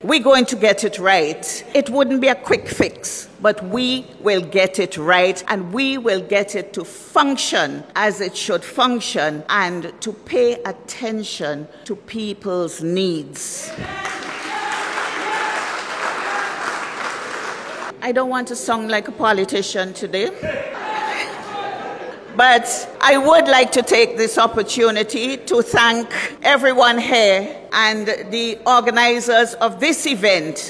we're going to get it right. It wouldn't be a quick fix, but we will get it right, and we will get it to function as it should function and to pay attention to people's needs. I don't want to sound like a politician today, but I would like to take this opportunity to thank everyone here and the organizers of this event.